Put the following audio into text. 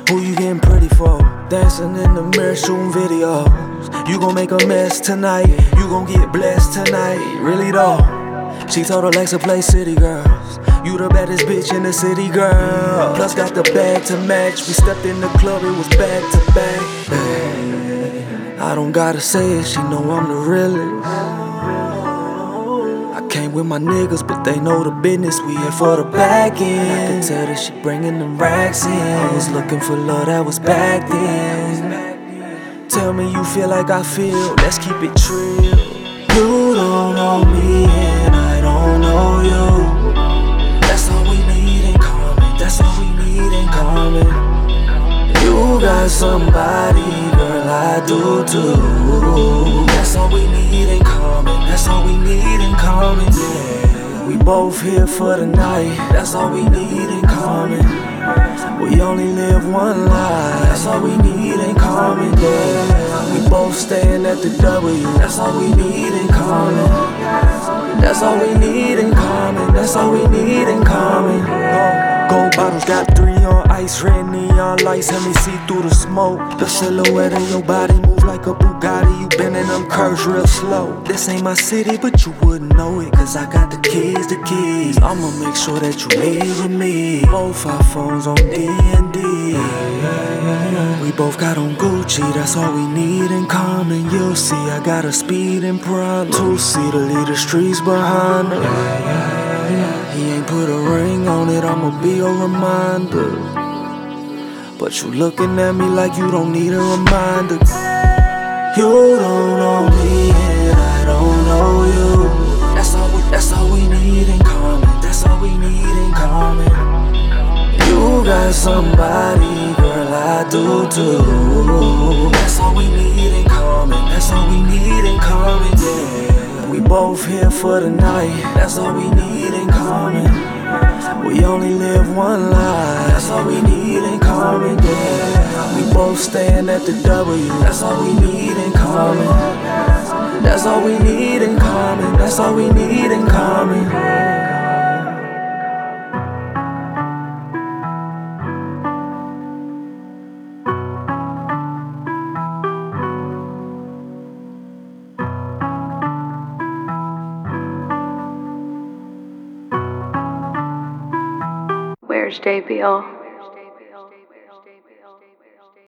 Who you getting pretty for? Dancing in the mirror, shooting videos. You gon' make a mess tonight. You gon' get blessed tonight. Really though. She told Alexa play City Girls. You the baddest bitch in the city, girl. Plus got the bag to match. We stepped in the club, it was back to back. Hey, I don't gotta say it, she know I'm the realest. I came with my niggas, but they know the business. We here for the back end. I can tell that she bringing them racks in. I was looking for love that was back then. Tell me you feel like I feel, let's keep it trill. You don't know me and I don't know you. That's all we need in common, that's all we need in common. You got somebody, girl, I do too. That's all we need in common, that's all we need in common, yeah. We both here for the night, that's all we need in common. We only live one life, that's all we need in common, yeah. We both staying at the W, that's all we need in common. That's all we need in common, that's all we need in common. Gold bottles got 3 on ice, red neon lights, help me see through the smoke. The silhouette of your body move like a Bugatti, you bending them curves real slow. This ain't my city, but you wouldn't know it, cause I got the keys, the keys. I'ma make sure that you leave with me. Both our phones on D&D. We both got on Gucci, that's all we need in common. You'll see I got a speeding problem. 2-seater, leave the streets behind her. He ain't put a ring on it, I'ma be a reminder. But you looking at me like you don't need a reminder. You don't know me and I don't know you. That's all we need in common, that's all we need in common. You got somebody, girl, I do too. That's all we need in common, that's all we need in common, yeah. We both here for the night, that's all we need in common. We only live one life, that's all we need in common, yeah. We both staying at the W, that's all we need in common. That's all we need in common, that's all we need in common. Where's JPL?